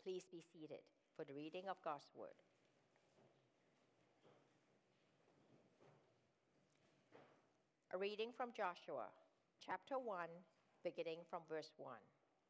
Please be seated for the reading of God's Word. A reading from Joshua, chapter 1, beginning from verse 1.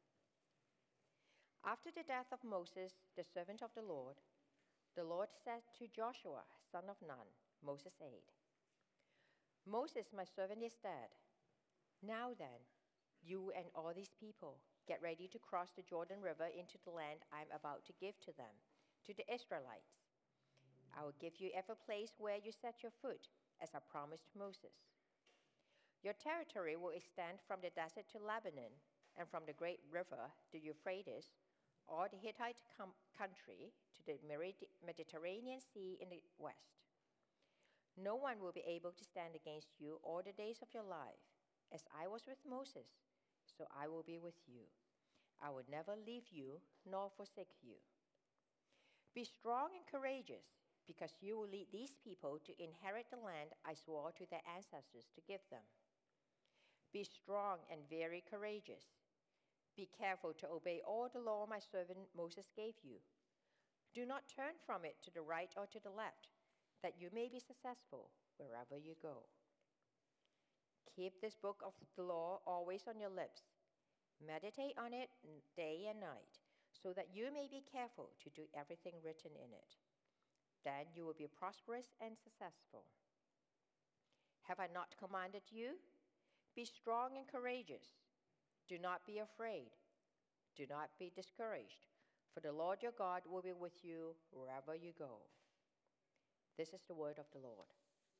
After the death of Moses, the servant of the Lord said to Joshua, son of Nun, Moses' aide, "Moses, my servant, is dead. Now then, you and all these people, get ready to cross the Jordan River into the land I am about to give to them, to the Israelites. I will give you every place where you set your foot, as I promised Moses. Your territory will extend from the desert to Lebanon, and from the great river, the Euphrates, or the Hittite country, to the Mediterranean Sea in the west. No one will be able to stand against you all the days of your life. As I was with Moses, so I will be with you. I will never leave you nor forsake you. Be strong and courageous, because you will lead these people to inherit the land I swore to their ancestors to give them. Be strong and very courageous. Be careful to obey all the law my servant Moses gave you. Do not turn from it to the right or to the left, that you may be successful wherever you go. Keep this book of the law always on your lips. Meditate on it day and night, so that you may be careful to do everything written in it. Then you will be prosperous and successful. Have I not commanded you? Be strong and courageous. Do not be afraid. Do not be discouraged, for the Lord your God will be with you wherever you go." This is the word of the Lord.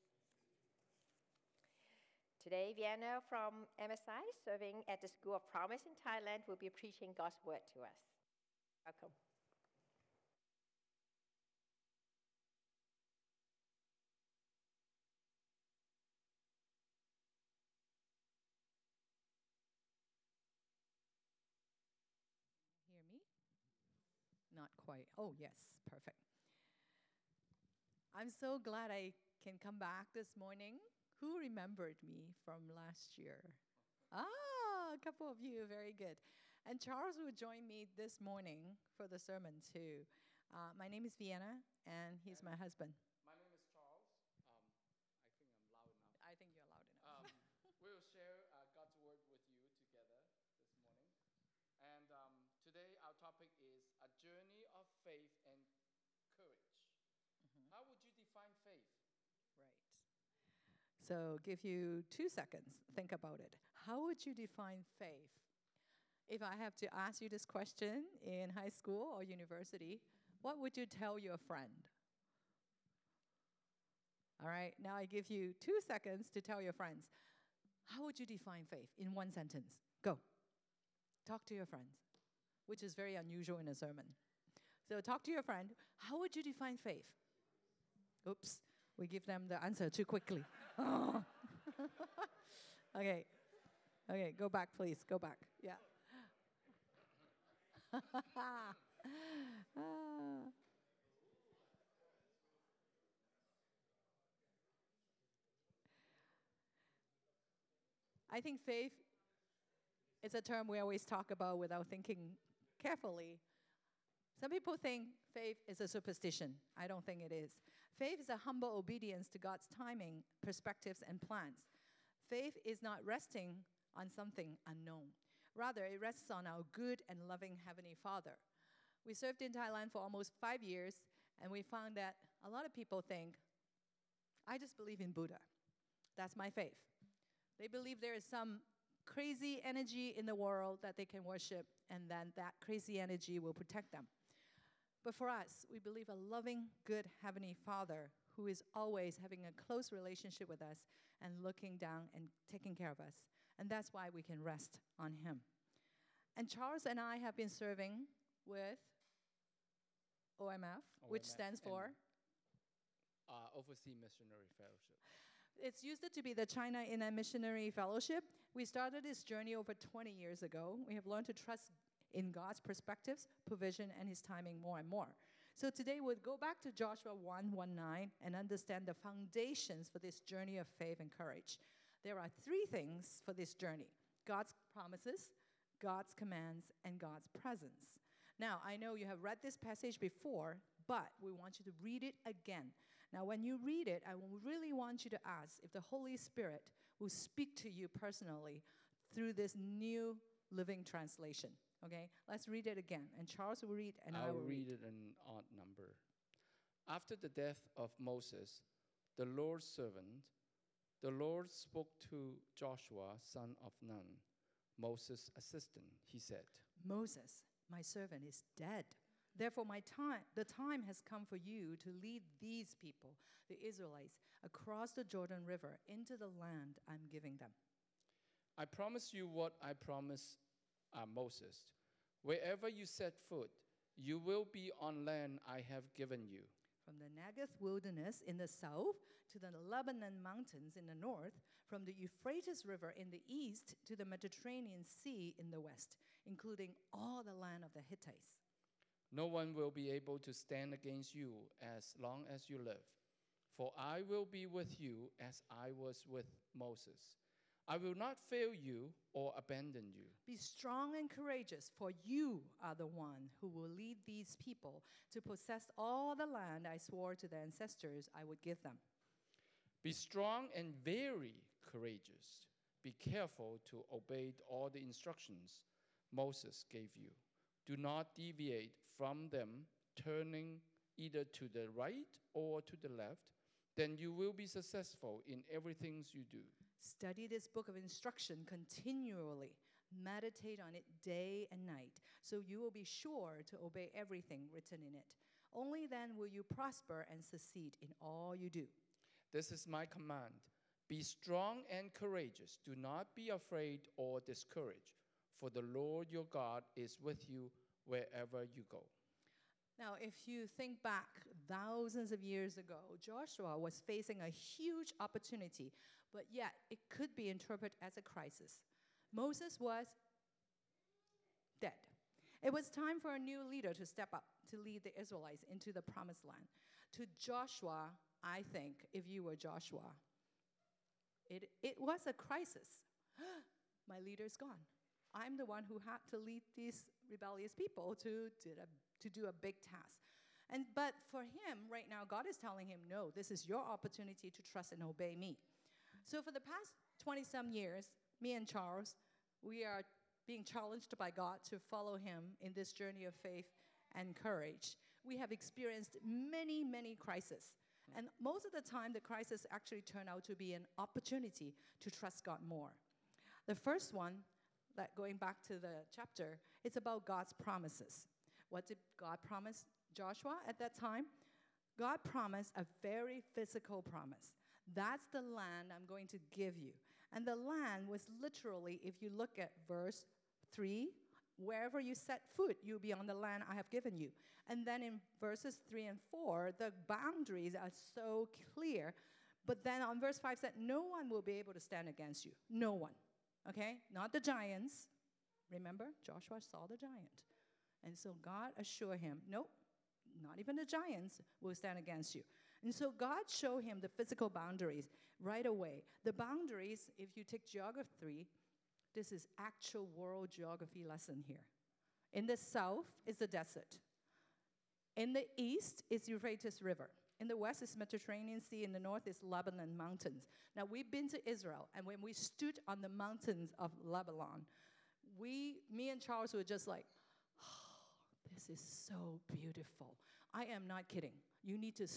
Today, Vienna from MSI, serving at the School of Promise in Thailand, will be preaching God's word to us. Welcome. Hear me? Not quite. Oh, yes, perfect. I'm so glad I can come back this morning. Who remembered me from last year? A couple of you, very good. And Charles will join me this morning for the sermon too. My name is Vienna, and he's my husband. My name is Charles. I think I'm loud enough. I think you're loud enough. We will share God's word with you together this morning. And today our topic is a journey of faith and courage. Mm-hmm. How would you define faith? Right. So give you 2 seconds. Think about it. How would you define faith? If I have to ask you this question in high school or university, what would you tell your friend? All right, now I give you 2 seconds to tell your friends. How would you define faith in 1 sentence? Go. Talk to your friends, which is very unusual in a sermon. So talk to your friend. How would you define faith? Oops, we give them the answer too quickly. Oh. Okay, go back, please. Go back. Yeah. I think faith is a term we always talk about without thinking carefully. Some people think faith is a superstition. I don't think it is. Faith is a humble obedience to God's timing, perspectives, and plans. Faith is not resting on something unknown. Rather, it rests on our good and loving Heavenly Father. We served in Thailand for almost 5 years, and we found that a lot of people think, I just believe in Buddha. That's my faith. They believe there is some crazy energy in the world that they can worship, and then that crazy energy will protect them. But for us, we believe a loving, good Heavenly Father who is always having a close relationship with us and looking down and taking care of us. And that's why we can rest on Him. And Charles and I have been serving with OMF, which stands for? Overseas Missionary Fellowship. It's used to be the China Inland Missionary Fellowship. We started this journey over 20 years ago. We have learned to trust in God's perspectives, provision, and His timing more and more. So today we'll go back to Joshua 1:19 and understand the foundations for this journey of faith and courage. There are 3 things for this journey: God's promises, God's commands, and God's presence. Now, I know you have read this passage before, but we want you to read it again. Now, when you read it, I really want you to ask if the Holy Spirit will speak to you personally through this new living translation. Okay? Let's read it again. And Charles will read, and I will read. I'll read it in odd number. After the death of Moses, the Lord's servant, the Lord spoke to Joshua, son of Nun, Moses' assistant. He said, Moses, my servant, is dead. Therefore, the time has come for you to lead these people, the Israelites, across the Jordan River into the land I'm giving them. I promise you what I promised Moses. Wherever you set foot, you will be on land I have given you. From the Negev wilderness in the south to the Lebanon mountains in the north, from the Euphrates River in the east to the Mediterranean Sea in the west, including all the land of the Hittites. No one will be able to stand against you as long as you live. For I will be with you as I was with Moses. I will not fail you or abandon you. Be strong and courageous, for you are the one who will lead these people to possess all the land I swore to their ancestors I would give them. Be strong and very courageous. Be careful to obey all the instructions Moses gave you. Do not deviate from them, turning either to the right or to the left. Then you will be successful in everything you do. Study this book of instruction continually. Meditate on it day and night, so you will be sure to obey everything written in it. Only then will you prosper and succeed in all you do. This is my command. Be strong and courageous. Do not be afraid or discouraged, for the Lord your God is with you wherever you go. Now, if you think back thousands of years ago, Joshua was facing a huge opportunity, but yet it could be interpreted as a crisis. Moses was dead. It was time for a new leader to step up to lead the Israelites into the promised land. To Joshua, I think, if you were Joshua, it was a crisis. My leader's gone. I'm the one who had to lead these rebellious people to do a big task. But for him, right now, God is telling him, no, this is your opportunity to trust and obey me. So for the past 20-some years, me and Charles, we are being challenged by God to follow him in this journey of faith and courage. We have experienced many, many crises. And most of the time, the crisis actually turned out to be an opportunity to trust God more. The first one, going back to the chapter, it's about God's promises. What did God promise Joshua at that time? God promised a very physical promise. That's the land I'm going to give you. And the land was literally, if you look at verse 3, wherever you set foot, you'll be on the land I have given you. And then in verses 3 and 4, the boundaries are so clear. But then on verse 5 said, no one will be able to stand against you. No one. Okay? Not the giants. Remember, Joshua saw the giant. And so God assured him, nope, not even the giants will stand against you. And so God showed him the physical boundaries right away. The boundaries, if you take geography, this is actual world geography lesson here. In the south is the desert. In the east is Euphrates River. In the west is Mediterranean Sea. In the north is Lebanon mountains. Now, we've been to Israel, and when we stood on the mountains of Lebanon, me and Charles were just like, oh, this is so beautiful. I am not kidding. You need to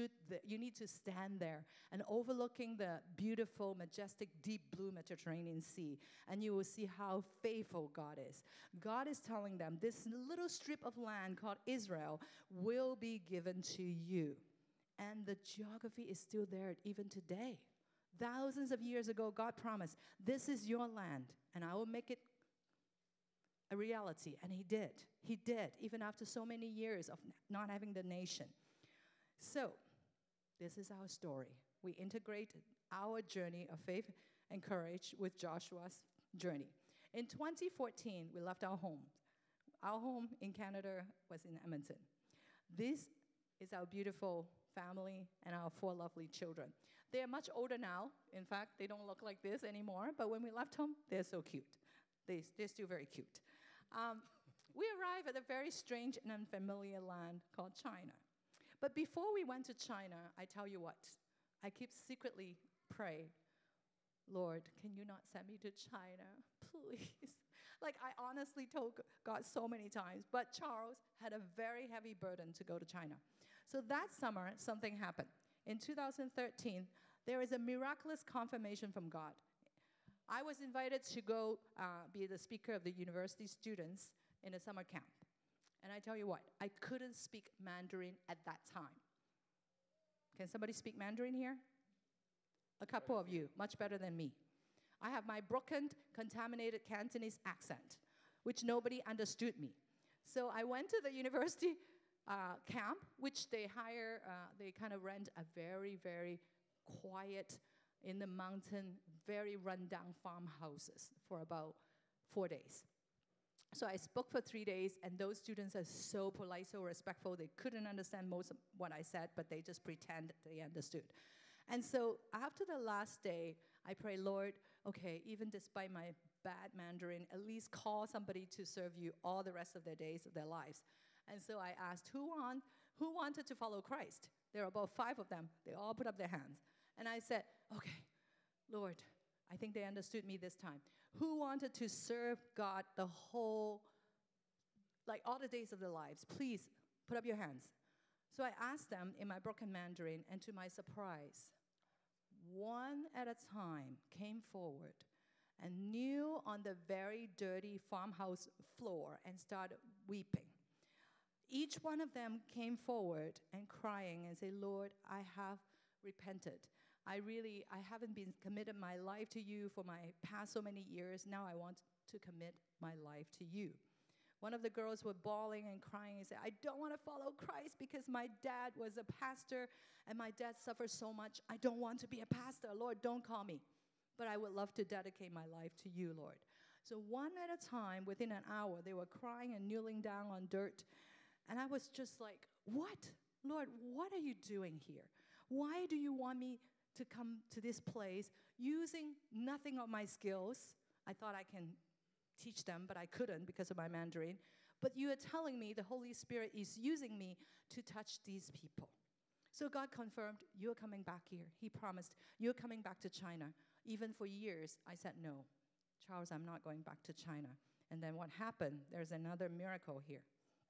stand there and overlooking the beautiful, majestic, deep blue Mediterranean Sea, and you will see how faithful God is. God is telling them this little strip of land called Israel will be given to you. And the geography is still there even today. Thousands of years ago, God promised, this is your land, and I will make it a reality. And he did. He did, even after so many years of not having the nation. So, this is our story. We integrate our journey of faith and courage with Joshua's journey. In 2014, we left our home. Our home in Canada was in Edmonton. This is our beautiful family and our 4 lovely children. They are much older now. In fact, they don't look like this anymore. But when we left home, they're so cute. They're still very cute. We arrived at a very strange and unfamiliar land called China. But before we went to China, I tell you what, I keep secretly pray, Lord, can you not send me to China, please? Like I honestly told God so many times, but Charles had a very heavy burden to go to China. So that summer, something happened. In 2013, there is a miraculous confirmation from God. I was invited to go be the speaker of the university students in a summer camp. And I tell you what, I couldn't speak Mandarin at that time. Can somebody speak Mandarin here? A couple of you, much better than me. I have my broken, contaminated Cantonese accent, which nobody understood me. So I went to the university camp, which they kind of rent a very, very quiet, in the mountain, very rundown farmhouses for about 4 days. So I spoke for 3 days, and those students are so polite, so respectful. They couldn't understand most of what I said, but they just pretend they understood. And so after the last day, I pray, Lord, okay, even despite my bad Mandarin, at least call somebody to serve you all the rest of their days of their lives. And so I asked, who wanted to follow Christ? There were about 5 of them. They all put up their hands. And I said, okay, Lord, I think they understood me this time. Who wanted to serve God the whole, like all the days of their lives? Please put up your hands. So I asked them in my broken Mandarin, and to my surprise, one at a time came forward and kneeled on the very dirty farmhouse floor and started weeping. Each one of them came forward and crying and said, Lord, I have repented. I haven't been committed my life to you for my past so many years. Now I want to commit my life to you. One of the girls were bawling and crying and said, I don't want to follow Christ because my dad was a pastor and my dad suffered so much. I don't want to be a pastor. Lord, don't call me. But I would love to dedicate my life to you, Lord. So one at a time, within an hour, they were crying and kneeling down on dirt. And I was just like, what? Lord, what are you doing here? Why do you want me to come to this place using nothing of my skills? I thought I can teach them, but I couldn't because of my Mandarin. But you are telling me the Holy Spirit is using me to touch these people. So God confirmed, you're coming back here. He promised, you're coming back to China. Even for years, I said, no, Charles, I'm not going back to China. And then what happened? There's another miracle here.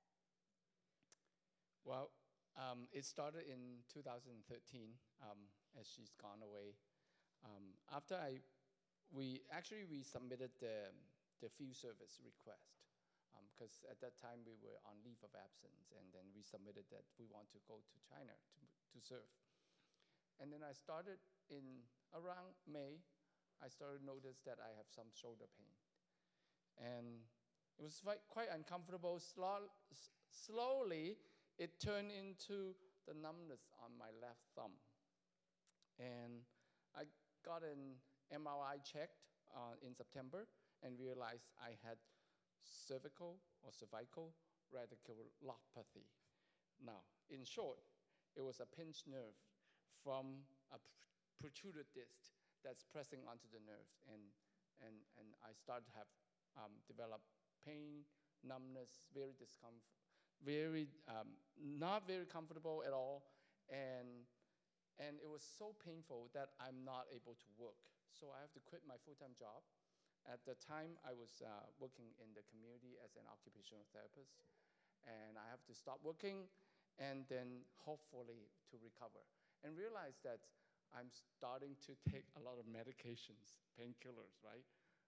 Well, it started in 2013 as she's gone away. After we submitted the field service request because at that time we were on leave of absence, and then we submitted that we want to go to China to serve. And then I started in around May, I started to notice that I have some shoulder pain. And it was quite uncomfortable. Slowly, it turned into the numbness on my left thumb. And I got an MRI checked in September and realized I had cervical radiculopathy. Now, in short, it was a pinched nerve from a protruded disc that's pressing onto the nerve. And I started to have develop pain, numbness, very discomfort, not very comfortable at all. And it was so painful that I'm not able to work. So I have to quit my full-time job. At the time, I was working in the community as an occupational therapist. And I have to stop working and then hopefully to recover. And realize that I'm starting to take a lot of medications, painkillers, right?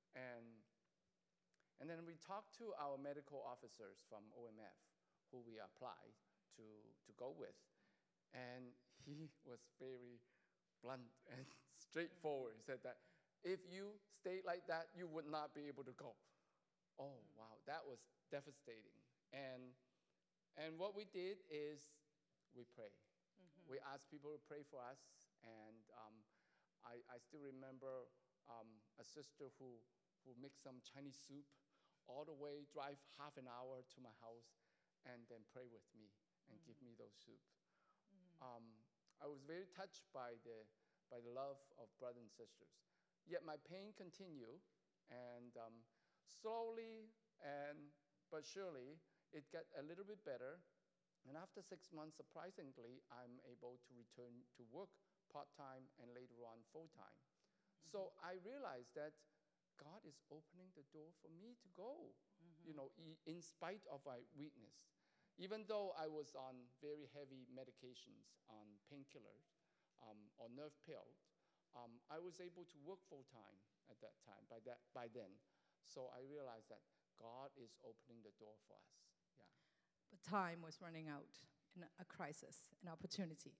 And then we talked to our medical officers from OMF, who we applied to go with. And he was very blunt and straightforward. He said that if you stay like that, you would not be able to go. Oh, wow, that was devastating. And what we did is we prayed. Mm-hmm. We asked people to pray for us. And I still remember a sister who mixed some Chinese soup all the way, drive half an hour to my house, and then pray with me and give me those soup. Mm-hmm. I was very touched by the love of brothers and sisters. Yet my pain continued, and slowly but surely it got a little bit better. And after 6 months, surprisingly, I'm able to return to work part-time and later on full-time. So I realized that God is opening the door for me to go, in spite of my weakness. Even though I was on very heavy medications, on painkillers, or nerve pills, I was able to work full-time at that time, by then. So I realized that God is opening the door for us. Yeah. But time was running out in a crisis, an opportunity.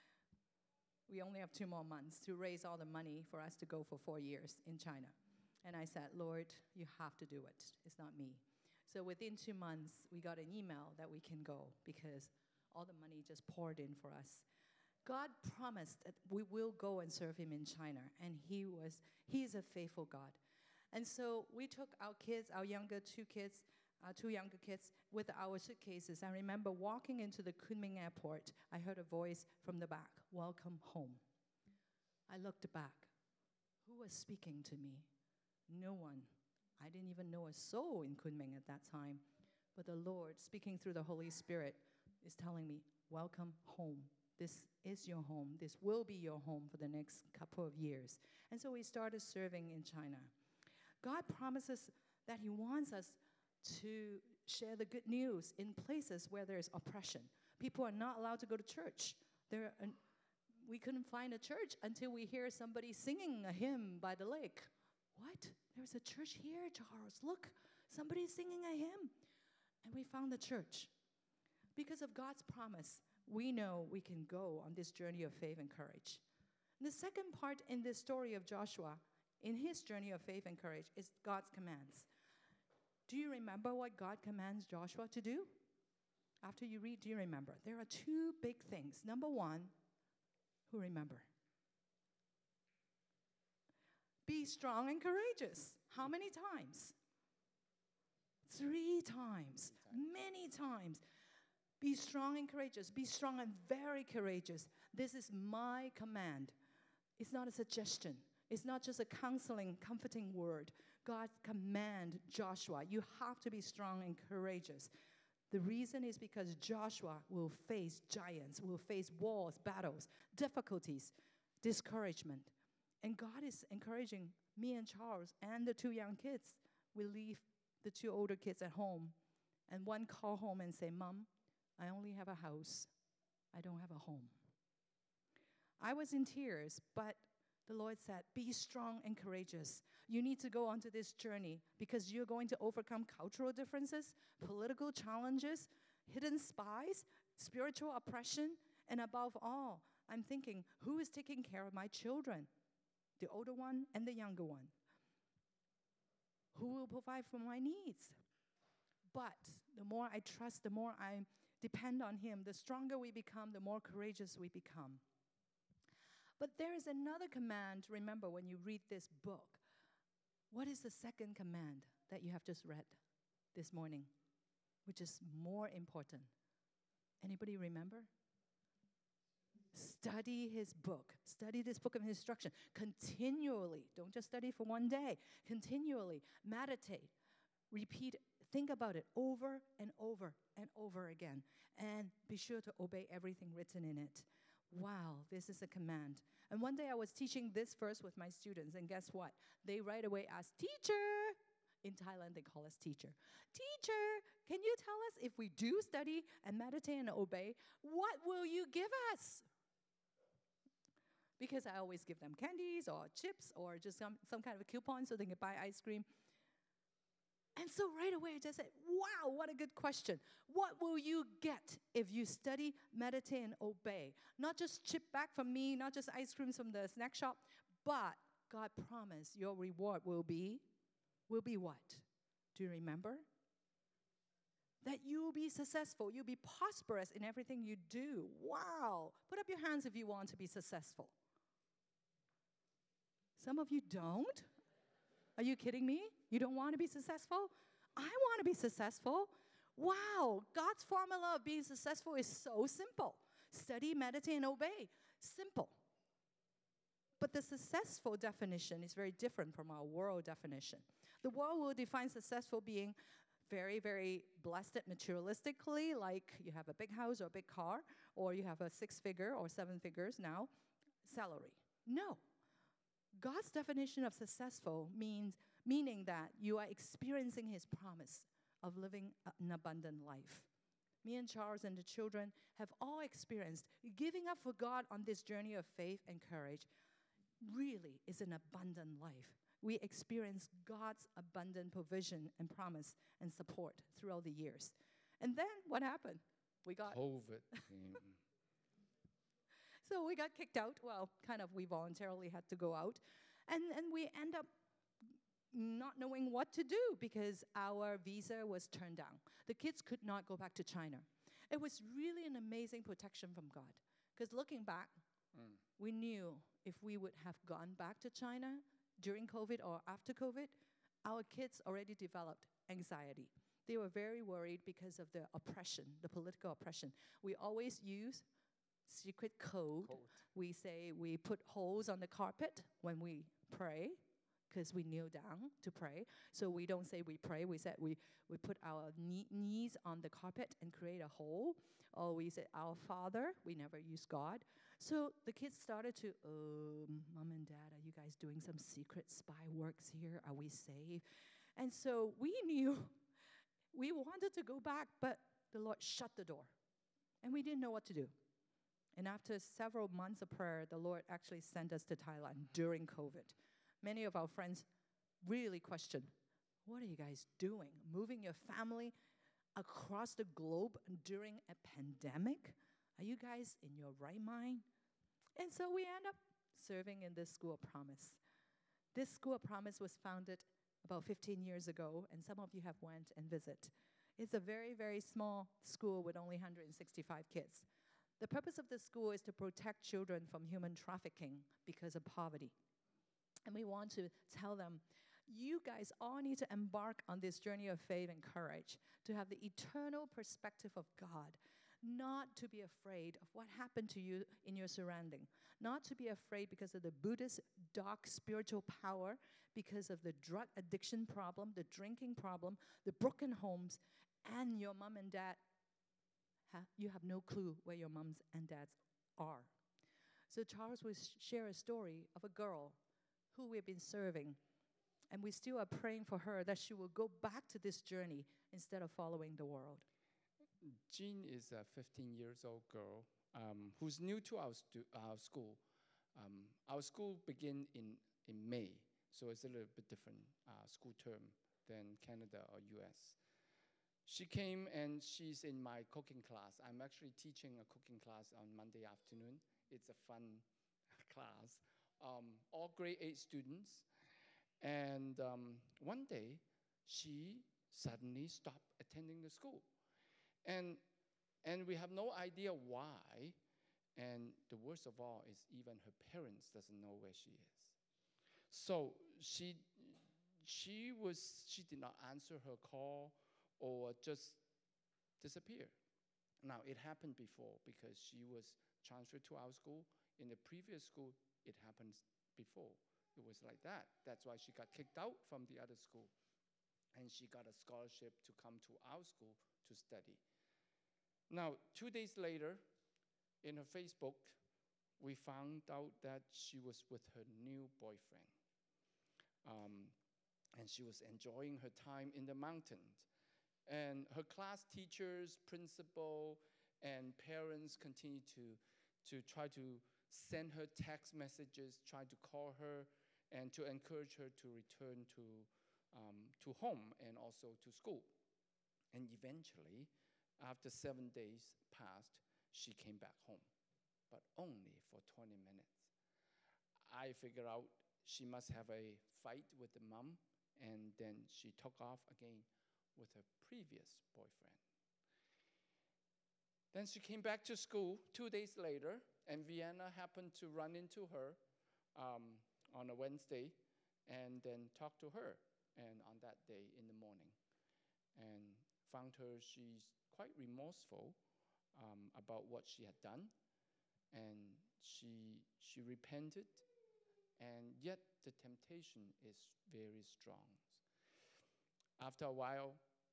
We only have 2 more months to raise all the money for us to go for 4 years in China. And I said, Lord, you have to do it. It's not me. So within 2 months, we got an email that we can go because all the money just poured in for us. God promised that we will go and serve him in China, and he is a faithful God. And so we took our kids, our two younger kids, with our suitcases. I remember walking into the Kunming airport. I heard a voice from the back, welcome home. I looked back. Who was speaking to me? No one. I didn't even know a soul in Kunming at that time. But the Lord, speaking through the Holy Spirit, is telling me, welcome home. This is your home. This will be your home for the next couple of years. And so we started serving in China. God promises that he wants us to share the good news in places where there's oppression. People are not allowed to go to church. We couldn't find a church until we hear somebody singing a hymn by the lake. What? There's a church here, Charles. Look, somebody's singing a hymn. And we found the church. Because of God's promise, we know we can go on this journey of faith and courage. And the second part in this story of Joshua, in his journey of faith and courage, is God's commands. Do you remember what God commands Joshua to do? After you read, do you remember? There are 2 big things. Number 1, who remember? Be strong and courageous. How many times? 3 times. Many times. Be strong and courageous. Be strong and very courageous. This is my command. It's not a suggestion. It's not just a counseling, comforting word. God command Joshua, you have to be strong and courageous. The reason is because Joshua will face giants, will face wars, battles, difficulties, discouragement. And God is encouraging me and Charles and the 2 young kids. We leave the 2 older kids at home, and one call home and say, Mom, I only have a house. I don't have a home. I was in tears, but the Lord said, be strong and courageous. You need to go onto this journey because you're going to overcome cultural differences, political challenges, hidden spies, spiritual oppression, and above all, I'm thinking, who is taking care of my children? The older one and the younger one. Who will provide for my needs? But the more I trust, the more I depend on him, the stronger we become, the more courageous we become. But there is another command, remember, when you read this book. What is the second command that you have just read this morning, which is more important? Anybody remember? Study his book. Study this book of instruction continually. Don't just study for one day. Continually. Meditate. Repeat. Think about it over and over and over again. And be sure to obey everything written in it. Wow, this is a command. And one day I was teaching this verse with my students, and guess what? They right away asked, teacher. In Thailand, they call us teacher. Teacher, can you tell us if we do study and meditate and obey, what will you give us? Because I always give them candies or chips or just some kind of a coupon so they can buy ice cream. And so right away I just said, wow, what a good question. What will you get if you study, meditate, and obey? Not just chip back from me, not just ice creams from the snack shop, but God promised your reward will be what? Do you remember? That you will be successful. You'll be prosperous in everything you do. Wow. Put up your hands if you want to be successful. Some of you don't. Are you kidding me? You don't want to be successful? I want to be successful. Wow. God's formula of being successful is so simple. Study, meditate, and obey. Simple. But the successful definition is very different from our world definition. The world will define successful being very, very blessed materialistically, like you have a big house or a big car, or you have a 6-figure or 7 figures now salary. No. God's definition of successful meaning that you are experiencing his promise of living an abundant life. Me and Charles and the children have all experienced giving up for God on this journey of faith and courage really is an abundant life. We experience God's abundant provision and promise and support throughout the years. And then what happened? We got COVID came. So we got kicked out. Well, kind of, we voluntarily had to go out. And we end up not knowing what to do because our visa was turned down. The kids could not go back to China. It was really an amazing protection from God. Because looking back, we knew if we would have gone back to China during COVID or after COVID, our kids already developed anxiety. They were very worried because of the oppression, the political oppression. We always use secret code. We say we put holes on the carpet when we pray because we kneel down to pray. So we don't say we pray. We said we put our knees on the carpet and create a hole. Or we say our Father. We never use God. So the kids started to, Mom and Dad, are you guys doing some secret spy works here? Are we safe? And so we knew we wanted to go back, but the Lord shut the door. And we didn't know what to do. And after several months of prayer, the Lord actually sent us to Thailand during COVID. Many of our friends really questioned, what are you guys doing? Moving your family across the globe during a pandemic? Are you guys in your right mind? And so we end up serving in this School of Promise. This School of Promise was founded about 15 years ago, and some of you have went and visit. It's a very, very small school with only 165 kids. The purpose of the school is to protect children from human trafficking because of poverty. And we want to tell them, you guys all need to embark on this journey of faith and courage, to have the eternal perspective of God, not to be afraid of what happened to you in your surrounding, not to be afraid because of the Buddhist dark spiritual power, because of the drug addiction problem, the drinking problem, the broken homes, and your mom and dad, you have no clue where your moms and dads are. So Charles will share a story of a girl who we've been serving, and we still are praying for her that she will go back to this journey instead of following the world. Jean is a 15-year-old girl who's new to our school. Our school begin in May, so it's a little bit different school term than Canada or US. She came and she's in my cooking class. I'm actually teaching a cooking class on Monday afternoon. It's a fun class. All grade 8 students. And one day, she suddenly stopped attending the school. And we have no idea why. And the worst of all is even her parents doesn't know where she is. So she did not answer her call or just disappear. Now, it happened before because she was transferred to our school. In the previous school, it happened before. It was like that. That's why she got kicked out from the other school. And she got a scholarship to come to our school to study. Now, 2 days later, in her Facebook, we found out that she was with her new boyfriend. And she was enjoying her time in the mountains. And her class teachers, principal, and parents continue to try to send her text messages, try to call her, and to encourage her to return to home and also to school. And eventually, after 7 days passed, she came back home, but only for 20 minutes. I figured out she must have a fight with the mom, and then she took off again with her previous boyfriend. Then she came back to school 2 days later, and Vienna happened to run into her on a Wednesday and then talked to her and on that day in the morning, and found her she's quite remorseful about what she had done, and she repented, and yet the temptation is very strong. After a while,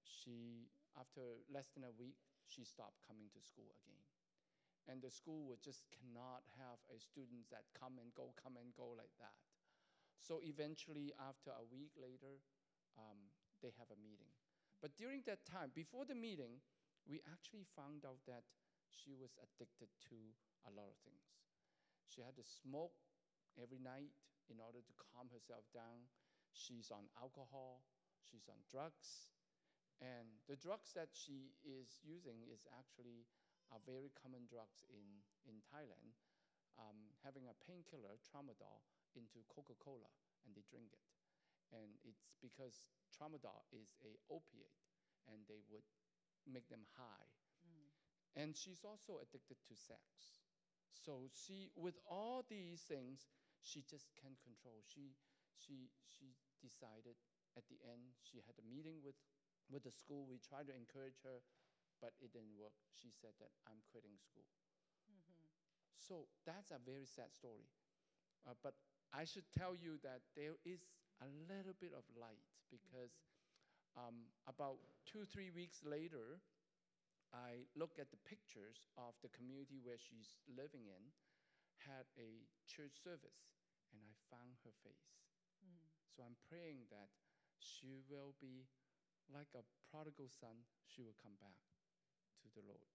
after less than a week, she stopped coming to school again. And the school would just cannot have a student that come and go like that. So eventually, after a week later, they have a meeting. But during that time, before the meeting, we actually found out that she was addicted to a lot of things. She had to smoke every night in order to calm herself down. She's on alcohol, she's on drugs. And the drugs that she is using is actually very common drugs in Thailand, having a painkiller, tramadol, into Coca-Cola, and they drink it. And it's because tramadol is an opiate, and they would make them high. And she's also addicted to sex. So with all these things, she just can't control. She decided at the end, she had a meeting with the school. We tried to encourage her, but it didn't work. She said that I'm quitting school. So that's a very sad story. But I should tell you that there is a little bit of light, because about 2-3 weeks later, I looked at the pictures of the community where she's living in, had a church service, and I found her face. So I'm praying that she will be like a prodigal son. She will come back to the Lord.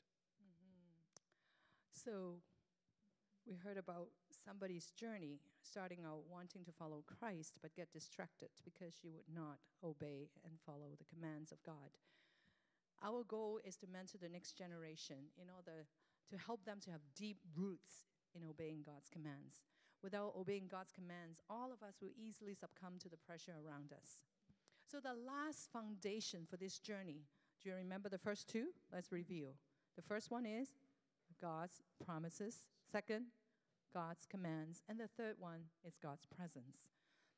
So we heard about somebody's journey, starting out wanting to follow Christ, but get distracted because she would not obey and follow the commands of God. Our goal is to mentor the next generation in order to help them to have deep roots in obeying God's commands. Without obeying God's commands, all of us will easily succumb to the pressure around us. So the last foundation for this journey, do you remember the first two? Let's review. The first one is God's promises. Second, God's commands. And the third one is God's presence.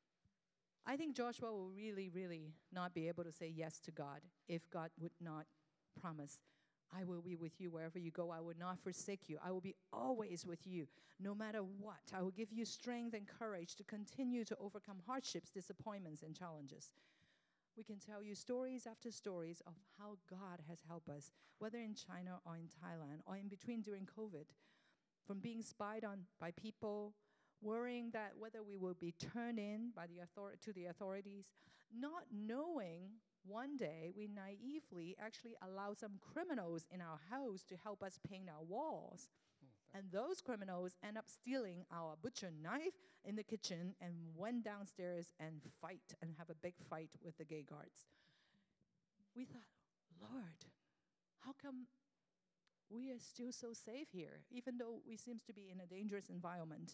I think Joshua will really, really not be able to say yes to God if God would not promise, I will be with you wherever you go. I will not forsake you. I will be always with you, no matter what. I will give you strength and courage to continue to overcome hardships, disappointments, and challenges. We can tell you stories after stories of how God has helped us, whether in China or in Thailand or in between during COVID, from being spied on by people, worrying that whether we will be turned in by to the authorities, not knowing one day we naively actually allowed some criminals in our house to help us paint our walls. And those criminals end up stealing our butcher knife in the kitchen and went downstairs and have a big fight with the gay guards. We thought, Lord, how come we are still so safe here, even though we seem to be in a dangerous environment?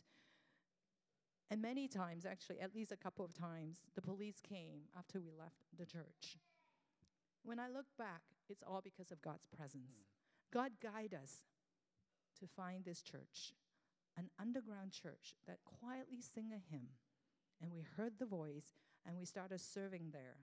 And many times, actually, at least a couple of times, the police came after we left the church. When I look back, it's all because of God's presence. God guided us to find this church, an underground church that quietly sang a hymn. And we heard the voice, and we started serving there.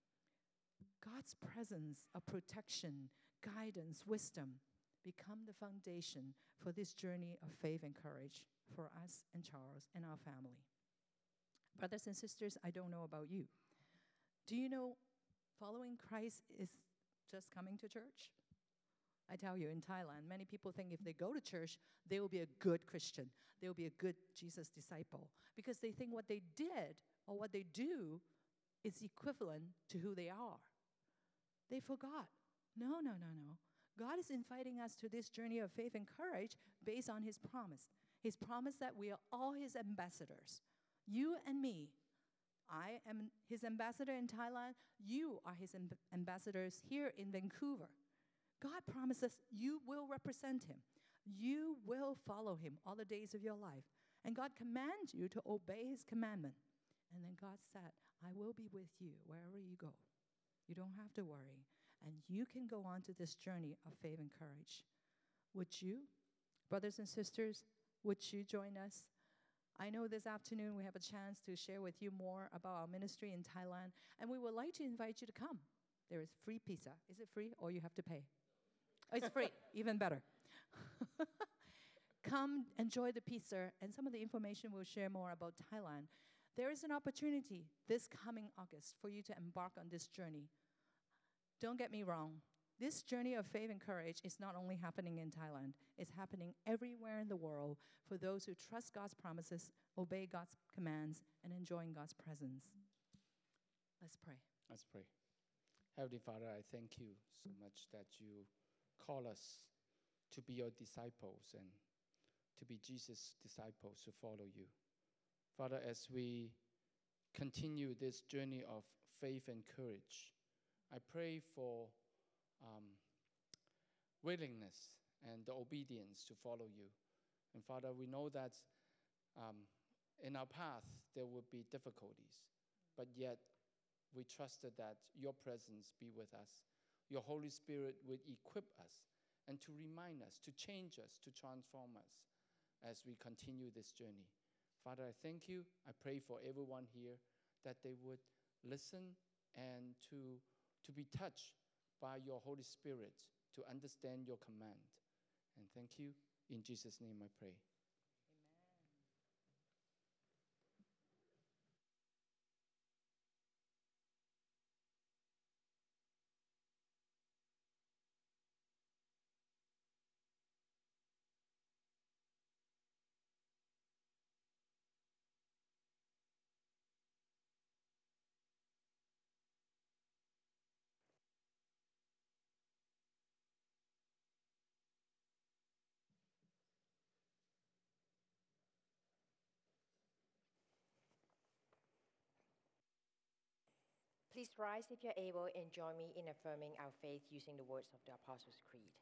God's presence of protection, guidance, wisdom become the foundation for this journey of faith and courage for us and Charles and our family. Brothers and sisters, I don't know about you. Do you know following Christ is just coming to church? I tell you, in Thailand, many people think if they go to church, they will be a good Christian. They will be a good Jesus disciple, because they think what they did or what they do is equivalent to who they are. They forgot. No. God is inviting us to this journey of faith and courage based on His promise. His promise that we are all His ambassadors. You and me. I am His ambassador in Thailand. You are His ambassadors here in Vancouver. God promises you will represent Him. You will follow Him all the days of your life. And God commands you to obey His commandment. And then God said, I will be with you wherever you go. You don't have to worry. And you can go on to this journey of faith and courage. Would you, brothers and sisters, would you join us? I know this afternoon we have a chance to share with you more about our ministry in Thailand, and we would like to invite you to come. There is free pizza. Is it free or you have to pay? Oh, it's free, even better. Come, enjoy the pizza, and some of the information we'll share more about Thailand. There is an opportunity this coming August for you to embark on this journey Don't get me wrong. This journey of faith and courage is not only happening in Thailand, it's happening everywhere in the world for those who trust God's promises, obey God's commands, and enjoying God's presence. Let's pray. Let's pray. Heavenly Father, I thank you so much that you call us to be your disciples and to be Jesus' disciples, to follow you. Father, as we continue this journey of faith and courage, I pray for willingness and the obedience to follow you. And Father, we know that in our path there will be difficulties, but yet we trusted that your presence be with us. Your Holy Spirit would equip us and to remind us, to change us, to transform us as we continue this journey. Father, I thank you. I pray for everyone here that they would listen and to be touched by your Holy Spirit, to understand your command. And thank you. In Jesus' name I pray. Please rise if you're able and join me in affirming our faith using the words of the Apostles' Creed.